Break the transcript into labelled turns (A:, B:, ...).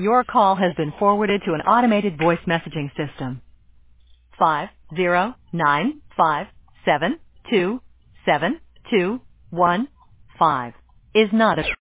A: Your call has been forwarded to an automated voice messaging system. 50957272215 is not a